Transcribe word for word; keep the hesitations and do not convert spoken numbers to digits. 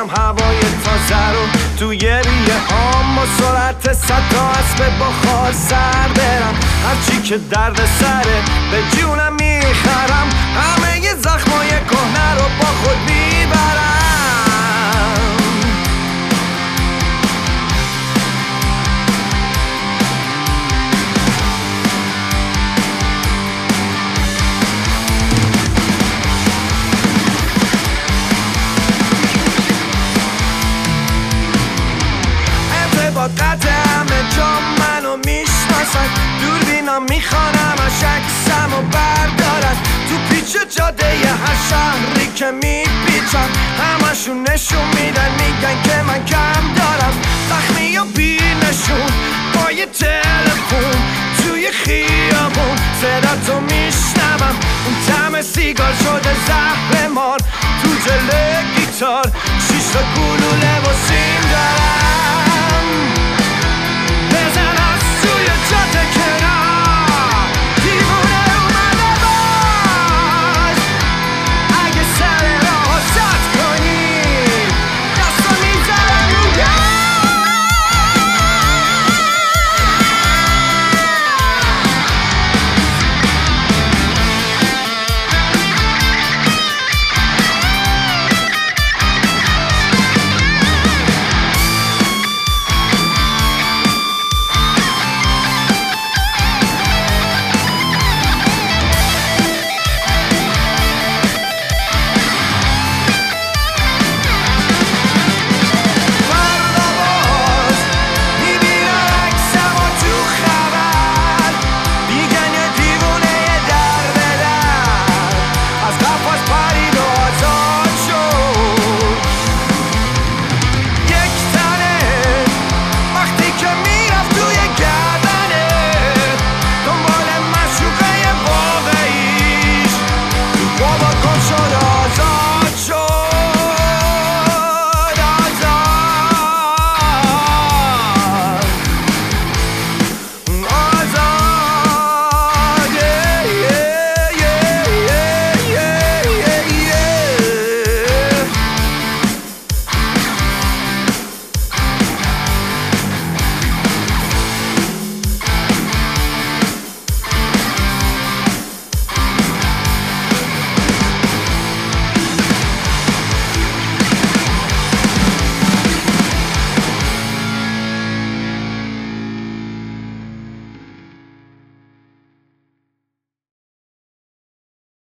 میارم هوای تازه رو توی ریه هام، با سرعت صد تا اسب بخار سر برم. هرچی که درد سره به جونم میخرم، همه ی زخمای کهنه رو با خود میبرم. قطع همه جام منو میشناسن، دوربینم میخوانم اش عکسم و بردارن. تو پیچ جاده هر شهری که میپیچم، همشون نشون میدن میگن که من کم دارم. زخمی و بی نشون با یه تلفون توی خیابون صداتو میشنوم. اون طعم سیگار شده زهر مار تو جلوی گیتار، شیش تا گلوله و